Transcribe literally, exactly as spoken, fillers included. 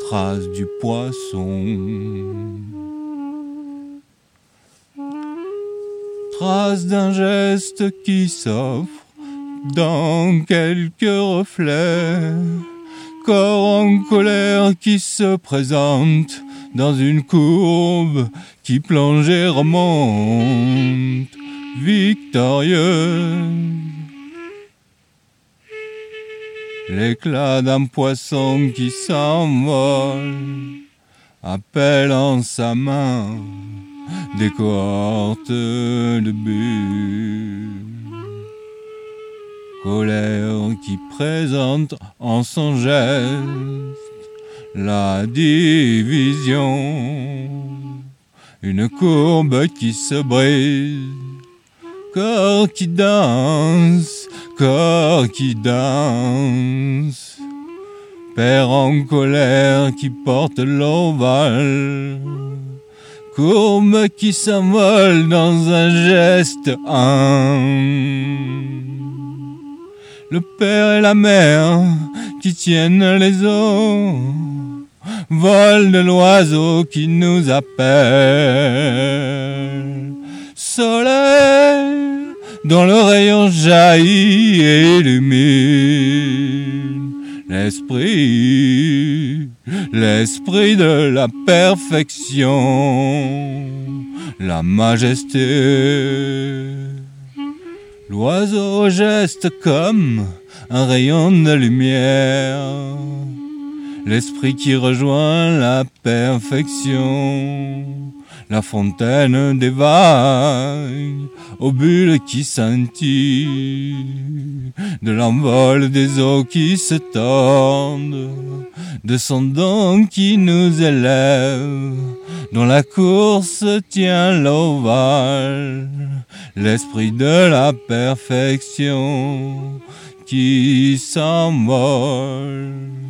trace du poisson, trace d'un geste qui s'offre dans quelques reflets, corps en colère qui se présente dans une courbe qui plonge et remonte, victorieuse. L'éclat d'un poisson qui s'envole, appelle en sa main des cohortes de bulles. Colère qui présente en son geste la division, une courbe qui se brise, corps qui danse, corps qui danse, père en colère qui porte l'ovale, courbe qui s'envole dans un geste un. Le père et la mère qui tiennent les eaux, vol de l'oiseau qui nous appelle. Soleil dont le rayon jaillit et illumine l'esprit, l'esprit de la perfection, la majesté. L'oiseau geste comme un rayon de lumière, l'esprit qui rejoint la perfection, la fontaine des vagues, aux bulles qui scintillent, de l'envol des eaux qui se tordent, de son don qui nous élève, dont la course tient l'ovale, l'esprit de la perfection qui s'envole.